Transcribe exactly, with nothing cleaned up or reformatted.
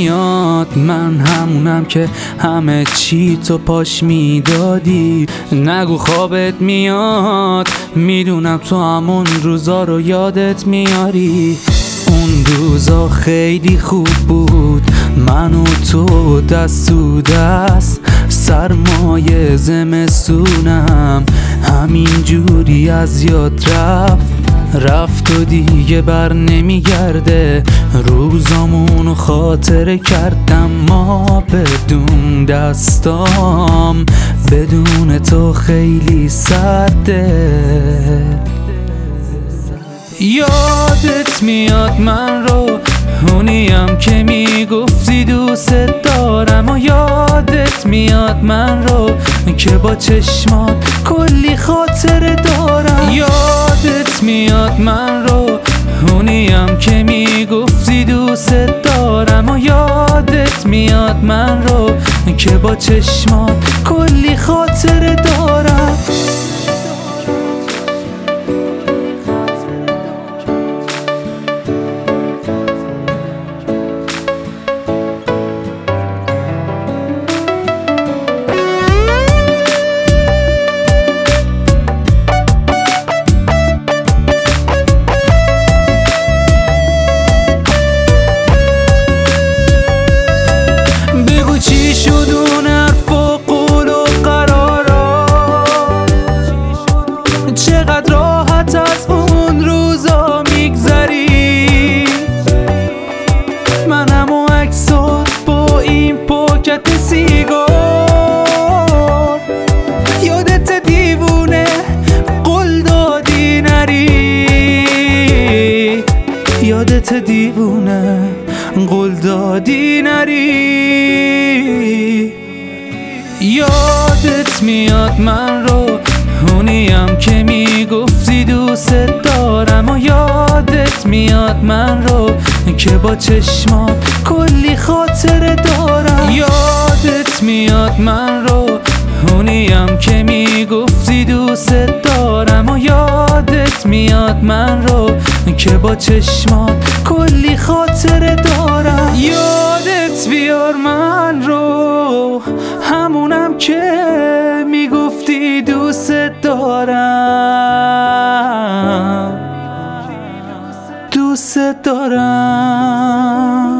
میاد من همونم که همه چی تو پاش میدادی. نگو خوابت میاد، میدونم تو همون روزا رو یادت میاری. اون روزا خیلی خوب بود، من و تو دست تو دست، سرمایه زمستونم همین جوری از یاد رفت. رفت و دیگه بر نمیگرده، روزامونو خاطره کردم ما بدون دستام، بدون تو خیلی سرده. یادت میاد من رو، اونیم که میگفتی دوست دارم، و یادت میاد من رو که با چشمات کلی خاطره دارم. یادت میاد من رو، اونیم که میگفتی دوست دارم، و یادت میاد من رو که با چشمات کلی خاطره دارم. چی شد اون حرف و قول و قرارا، چقدر راحت از اون روزا میگذری. منم و عکسات با این پاکت سیگار، یادت دیوونه قول دادی نری، یادت دیوونه قول دادی نری. یادت میاد من رو، اونیم که میگفتی دوست دارم، و یادت میاد من رو که با چشمات کلی خاطره دارم. یادت میاد من رو، اونیم که میگفتی دوست دارم، و یادت میاد من رو که با چشمات کلی خاطره دارم. یادت بیار من رو، همونم که میگفتی دوست دارم، دوست دارم.